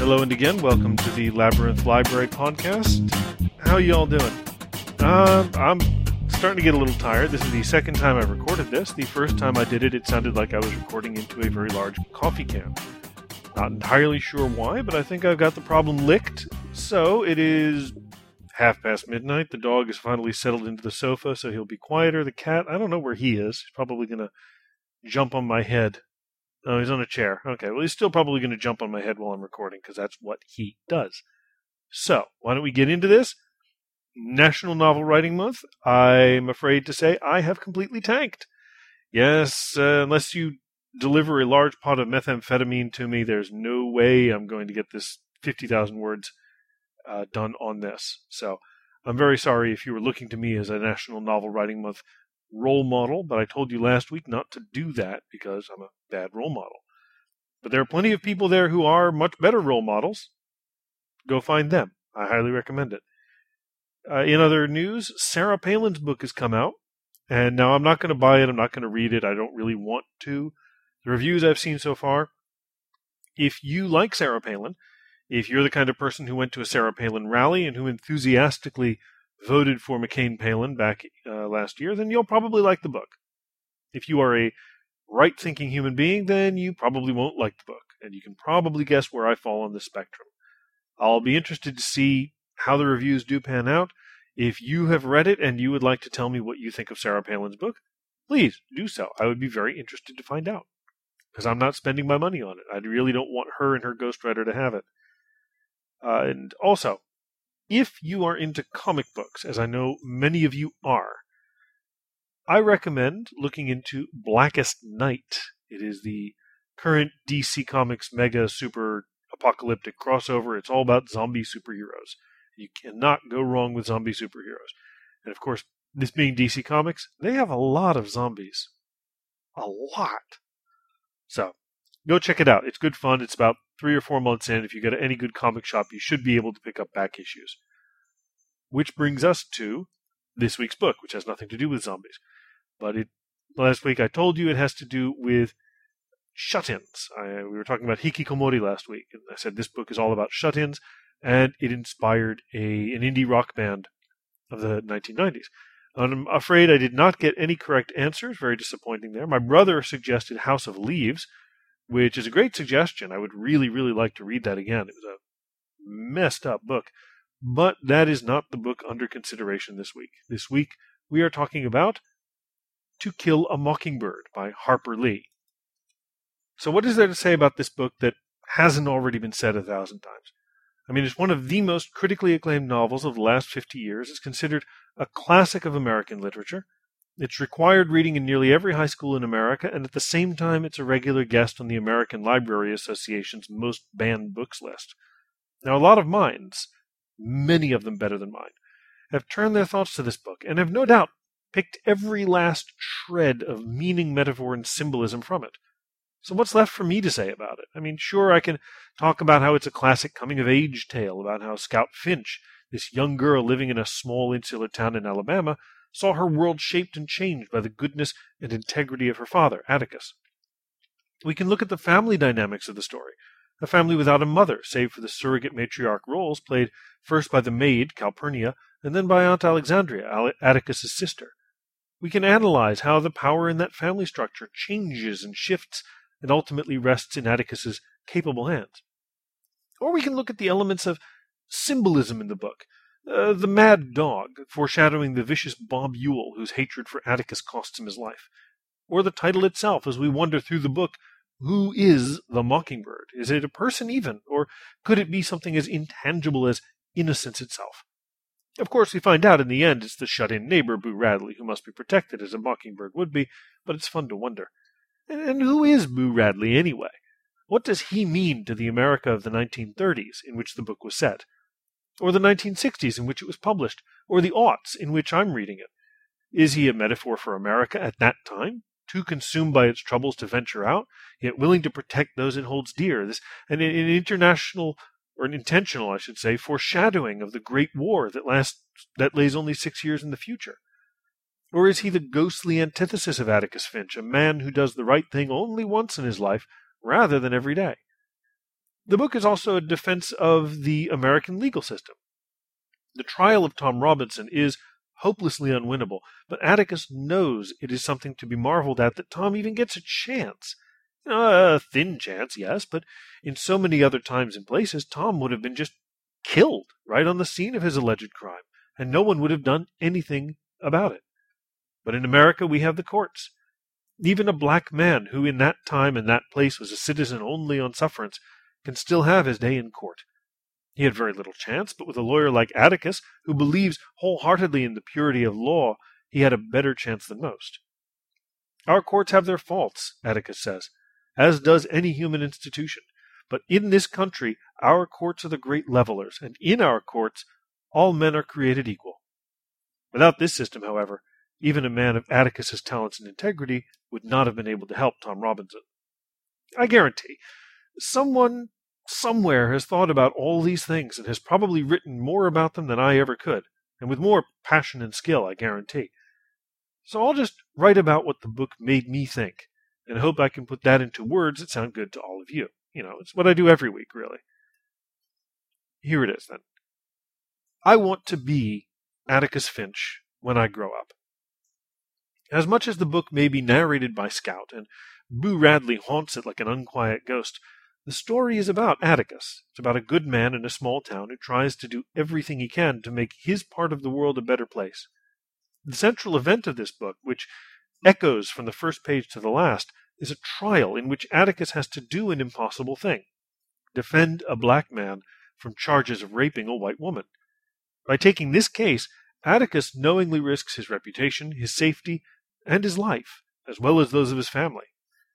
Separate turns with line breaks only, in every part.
Hello and again, welcome to the Labyrinth Library podcast. How you all doing? I'm starting to get a little tired. This is the second time I've recorded this. The first time I did it, it sounded like I was recording into a very large coffee can. Not entirely sure why, but I think I've got the problem licked. So it is midnight. The dog is finally settled into the sofa, so he'll be quieter. The cat, I don't know where he is. He's probably going to jump on my head. Oh, he's on a chair. Okay, well, he's still probably going to jump on my head while I'm recording, because that's what he does. So, why don't we get into this? National Novel Writing Month. I'm afraid to say I have completely tanked. Yes, unless you deliver a large pot of methamphetamine to me, there's no way I'm going to get this 50,000 words done on this. So, I'm very sorry if you were looking to me as a National Novel Writing Month role model, but I told you last week not to do that because I'm a bad role model. But there are plenty of people there who are much better role models. Go find them. I highly recommend it. In other news, Sarah Palin's book has come out, and now I'm not going to buy it, I'm not going to read it, I don't really want to. The reviews I've seen so far, if you like Sarah Palin, if you're the kind of person who went to a Sarah Palin rally and who enthusiastically voted for McCain-Palin back last year, then you'll probably like the book. If you are a right-thinking human being, then you probably won't like the book, and you can probably guess where I fall on the spectrum. I'll be interested to see how the reviews do pan out. If you have read it and you would like to tell me what you think of Sarah Palin's book, please do so. I would be very interested to find out, because I'm not spending my money on it. I really don't want her and her ghostwriter to have it. And also, if you are into comic books, as I know many of you are, I recommend looking into Blackest Night. It is the current DC Comics mega super apocalyptic crossover. It's all about zombie superheroes. You cannot go wrong with zombie superheroes. And of course, this being DC Comics, they have a lot of zombies. A lot. So, go check it out. It's good fun. It's about 3 or 4 months in. If you go to any good comic shop, you should be able to pick up back issues. Which brings us to this week's book, which has nothing to do with zombies. But last week I told you it has to do with shut-ins. We were talking about hikikomori last week, and I said this book is all about shut-ins, and it inspired an indie rock band of the 1990s. I'm afraid I did not get any correct answers. Very disappointing there. My brother suggested House of Leaves, which is a great suggestion. I would really, really like to read that again. It was a messed up book. But that is not the book under consideration this week. This week, we are talking about To Kill a Mockingbird by Harper Lee. So what is there to say about this book that hasn't already been said 1,000 times? I mean, it's one of the most critically acclaimed novels of the last 50 years. It's considered a classic of American literature. It's required reading in nearly every high school in America, and at the same time, it's a regular guest on the American Library Association's most banned books list. Now, a lot of minds, many of them better than mine, have turned their thoughts to this book and have no doubt picked every last shred of meaning, metaphor, and symbolism from it. So what's left for me to say about it? I mean, sure, I can talk about how it's a classic coming-of-age tale about how Scout Finch, this young girl living in a small insular town in Alabama, saw her world shaped and changed by the goodness and integrity of her father, Atticus. We can look at the family dynamics of the story. A family without a mother, save for the surrogate matriarch roles played first by the maid, Calpurnia, and then by Aunt Alexandria, Atticus's sister. We can analyze how the power in that family structure changes and shifts and ultimately rests in Atticus's capable hands. Or we can look at the elements of symbolism in the book. The mad dog, foreshadowing the vicious Bob Ewell, whose hatred for Atticus costs him his life. Or the title itself, as we wander through the book. Who is the Mockingbird? Is it a person even? Or could it be something as intangible as innocence itself? Of course, we find out in the end it's the shut-in neighbor, Boo Radley, who must be protected as a mockingbird would be, but it's fun to wonder. And who is Boo Radley anyway? What does he mean to the America of the 1930s, in which the book was set? Or the 1960s, in which it was published? Or the aughts, in which I'm reading it? Is he a metaphor for America at that time? Too consumed by its troubles to venture out, yet willing to protect those it holds dear. An international, or an intentional, I should say, foreshadowing of the Great War that lays only 6 years in the future. Or is he the ghostly antithesis of Atticus Finch, a man who does the right thing only once in his life, rather than every day? The book is also a defense of the American legal system. The trial of Tom Robinson is hopelessly unwinnable, but Atticus knows it is something to be marveled at that Tom even gets a chance. A thin chance, yes, but in so many other times and places, Tom would have been just killed right on the scene of his alleged crime, and no one would have done anything about it. But in America, we have the courts. Even a black man who in that time and that place was a citizen only on sufferance can still have his day in court. He had very little chance, but with a lawyer like Atticus, who believes wholeheartedly in the purity of law, he had a better chance than most. Our courts have their faults, Atticus says, as does any human institution. But in this country, our courts are the great levelers, and in our courts, all men are created equal. Without this system, however, even a man of Atticus's talents and integrity would not have been able to help Tom Robinson. I guarantee, someone somewhere has thought about all these things and has probably written more about them than I ever could, and with more passion and skill, I guarantee. So I'll just write about what the book made me think, and hope I can put that into words that sound good to all of you. It's what I do every week, really. Here it is, then. I want to be Atticus Finch when I grow up. As much as the book may be narrated by Scout, and Boo Radley haunts it like an unquiet ghost, the story is about Atticus. It's about a good man in a small town who tries to do everything he can to make his part of the world a better place. The central event of this book, which echoes from the first page to the last, is a trial in which Atticus has to do an impossible thing: defend a black man from charges of raping a white woman. By taking this case, Atticus knowingly risks his reputation, his safety, and his life, as well as those of his family.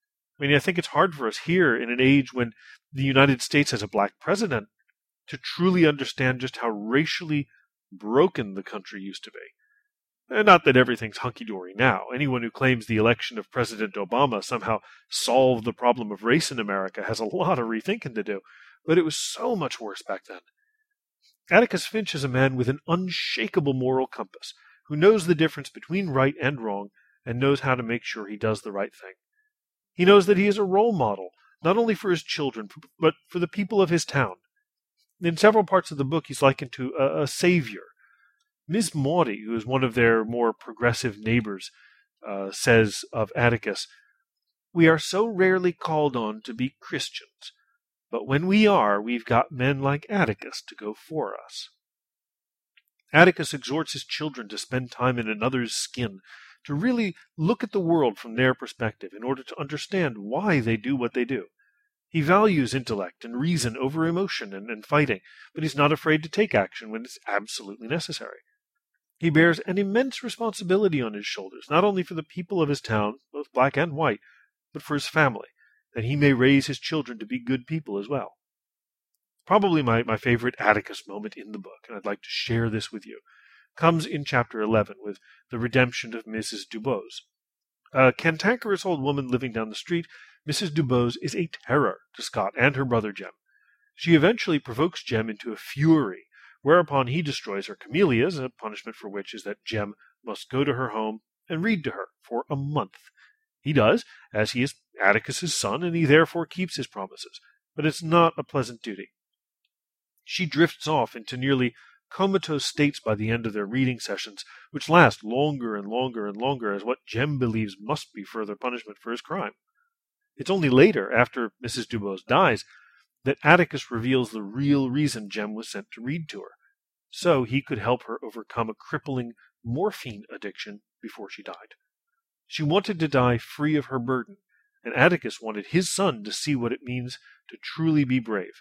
I think it's hard for us here in an age when the United States has a black president to truly understand just how racially broken the country used to be. Not that everything's hunky-dory now. Anyone who claims the election of President Obama somehow solved the problem of race in America has a lot of rethinking to do, but it was so much worse back then. Atticus Finch is a man with an unshakable moral compass, who knows the difference between right and wrong, and knows how to make sure he does the right thing. He knows that he is a role model, not only for his children, but for the people of his town. In several parts of the book, he's likened to a savior. Miss Maudie, who is one of their more progressive neighbors, says of Atticus, "We are so rarely called on to be Christians, but when we are, we've got men like Atticus to go for us." Atticus exhorts his children to spend time in another's skin, to really look at the world from their perspective in order to understand why they do what they do. He values intellect and reason over emotion and fighting, but he's not afraid to take action when it's absolutely necessary. He bears an immense responsibility on his shoulders, not only for the people of his town, both black and white, but for his family, that he may raise his children to be good people as well. Probably my favorite Atticus moment in the book, and I'd like to share this with you, comes in chapter 11 with the redemption of Mrs. Dubose. A cantankerous old woman living down the street, Mrs. Dubose is a terror to Scott and her brother Jem. She eventually provokes Jem into a fury, whereupon he destroys her camellias, a punishment for which is that Jem must go to her home and read to her for a month. He does, as he is Atticus's son, and he therefore keeps his promises, but it's not a pleasant duty. She drifts off into nearly comatose states by the end of their reading sessions, which last longer and longer and longer as what Jem believes must be further punishment for his crime. It's only later, after Mrs. Dubose dies, that Atticus reveals the real reason Jem was sent to read to her, so he could help her overcome a crippling morphine addiction before she died. She wanted to die free of her burden, and Atticus wanted his son to see what it means to truly be brave.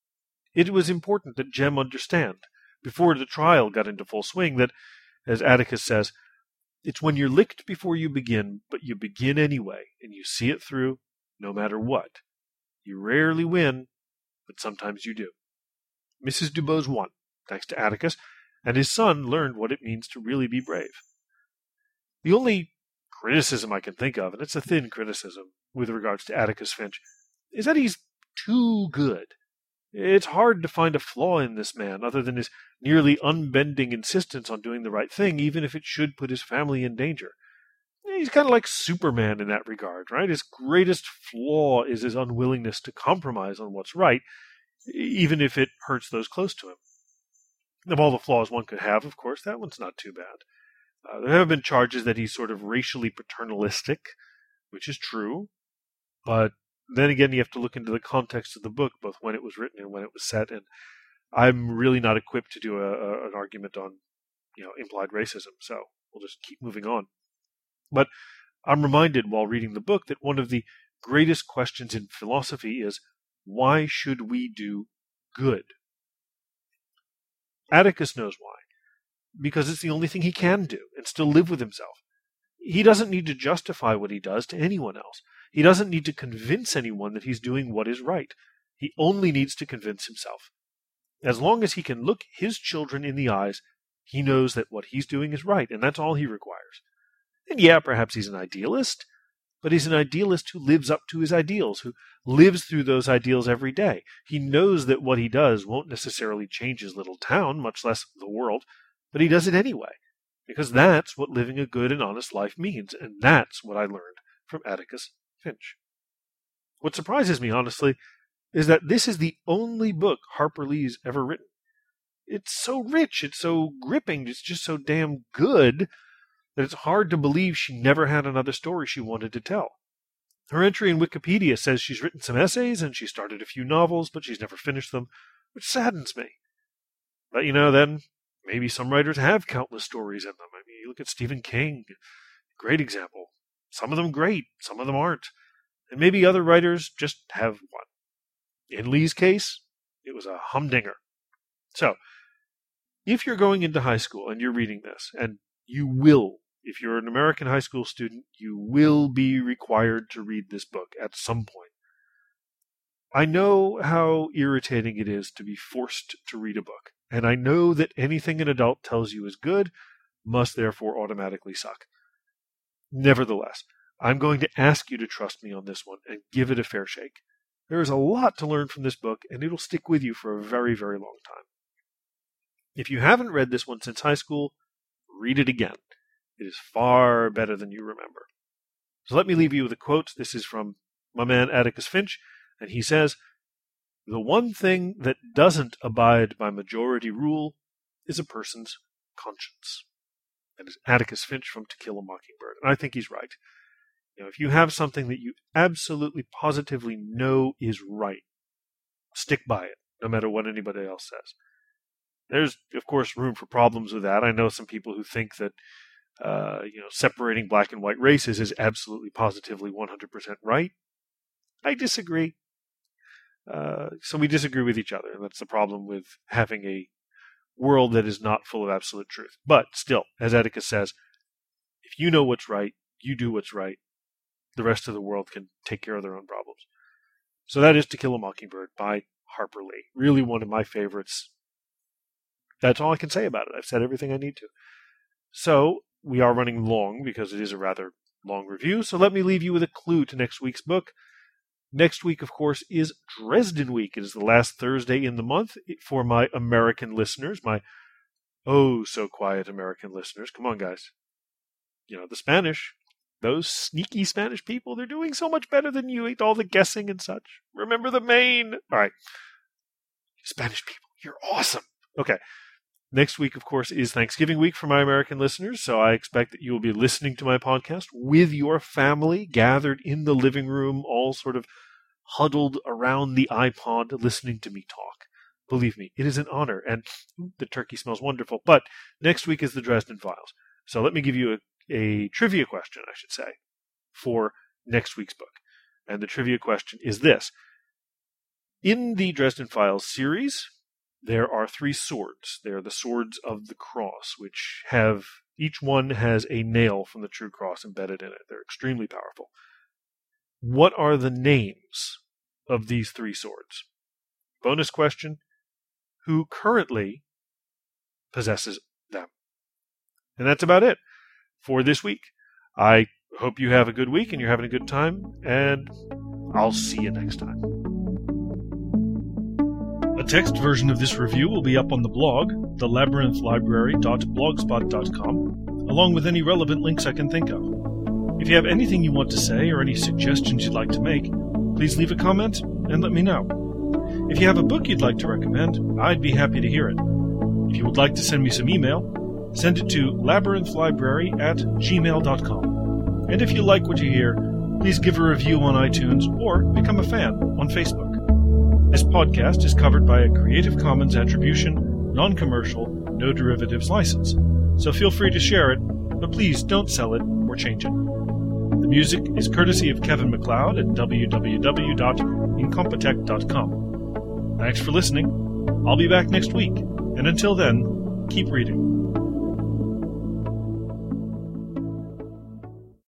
It was important that Jem understand, before the trial got into full swing, that, as Atticus says, it's when you're licked before you begin, but you begin anyway, and you see it through, no matter what. You rarely win, but sometimes you do. Mrs. Dubose won, thanks to Atticus, and his son learned what it means to really be brave. The only criticism I can think of, and it's a thin criticism with regards to Atticus Finch, is that he's too good. It's hard to find a flaw in this man, other than his nearly unbending insistence on doing the right thing, even if it should put his family in danger. He's kind of like Superman in that regard, right? His greatest flaw is his unwillingness to compromise on what's right, even if it hurts those close to him. Of all the flaws one could have, of course, that one's not too bad. There have been charges that he's sort of racially paternalistic, which is true, but then again, you have to look into the context of the book, both when it was written and when it was set, and I'm really not equipped to do an argument on, implied racism, so we'll just keep moving on. But I'm reminded while reading the book that one of the greatest questions in philosophy is, why should we do good? Atticus knows why. Because it's the only thing he can do and still live with himself. He doesn't need to justify what he does to anyone else. He doesn't need to convince anyone that he's doing what is right. He only needs to convince himself. As long as he can look his children in the eyes, he knows that what he's doing is right, and that's all he requires. And yeah, perhaps he's an idealist, but he's an idealist who lives up to his ideals, who lives through those ideals every day. He knows that what he does won't necessarily change his little town, much less the world, but he does it anyway, because that's what living a good and honest life means, and that's what I learned from Atticus Finch. What surprises me, honestly, is that this is the only book Harper Lee's ever written. It's so rich, it's so gripping, it's just so damn good that it's hard to believe she never had another story she wanted to tell. Her entry in Wikipedia says she's written some essays and she started a few novels, but she's never finished them, which saddens me. But then maybe some writers have countless stories in them. I mean, you look at Stephen King, great example. Some of them great, some of them aren't. And maybe other writers just have one. In Lee's case, it was a humdinger. So, if you're going into high school and you're reading this, and you will, if you're an American high school student, you will be required to read this book at some point. I know how irritating it is to be forced to read a book, and I know that anything an adult tells you is good must therefore automatically suck. Nevertheless, I'm going to ask you to trust me on this one and give it a fair shake. There is a lot to learn from this book, and it'll stick with you for a very, very long time. If you haven't read this one since high school, read it again. It is far better than you remember. So let me leave you with a quote. This is from my man Atticus Finch, and he says, "The one thing that doesn't abide by majority rule is a person's conscience." That is Atticus Finch from To Kill a Mockingbird. And I think he's right. If you have something that you absolutely positively know is right, stick by it, no matter what anybody else says. There's, of course, room for problems with that. I know some people who think that separating black and white races is absolutely positively 100% right. I disagree. So we disagree with each other, and that's the problem with having a world that is not full of absolute truth. But still, as Atticus says, if you know what's right, you do what's right. The rest of the world can take care of their own problems. So that is To Kill a Mockingbird by Harper Lee. Really one of my favorites. That's all I can say about it. I've said everything I need to. So we are running long because it is a rather long review. So let me leave you with a clue to next week's book. Next week, of course, is Dresden Week. It is the last Thursday in the month for my American listeners, my oh-so-quiet American listeners. Come on, guys. The Spanish, those sneaky Spanish people, they're doing so much better than you. All the guessing and such. Remember the Maine. All right. Spanish people, you're awesome. Okay. Next week, of course, is Thanksgiving week for my American listeners, so I expect that you will be listening to my podcast with your family, gathered in the living room, all sort of huddled around the iPod, listening to me talk. Believe me, it is an honor, and the turkey smells wonderful. But next week is the Dresden Files. So let me give you a trivia question, I should say, for next week's book. And the trivia question is this. In the Dresden Files series, there are 3 swords. They are the swords of the cross, which have, each one has a nail from the true cross embedded in it. They're extremely powerful. What are the names of these 3 swords? Bonus question, who currently possesses them? And that's about it for this week. I hope you have a good week and you're having a good time, and I'll see you next time. A text version of this review will be up on the blog, thelabyrinthlibrary.blogspot.com, along with any relevant links I can think of. If you have anything you want to say or any suggestions you'd like to make, please leave a comment and let me know. If you have a book you'd like to recommend, I'd be happy to hear it. If you would like to send me some email, send it to labyrinthlibrary@gmail.com. And if you like what you hear, please give a review on iTunes or become a fan on Facebook. This podcast is covered by a Creative Commons Attribution, Non-Commercial, No Derivatives license, so feel free to share it, but please don't sell it or change it. The music is courtesy of Kevin MacLeod at www.incompetech.com. Thanks for listening. I'll be back next week, and until then, keep reading.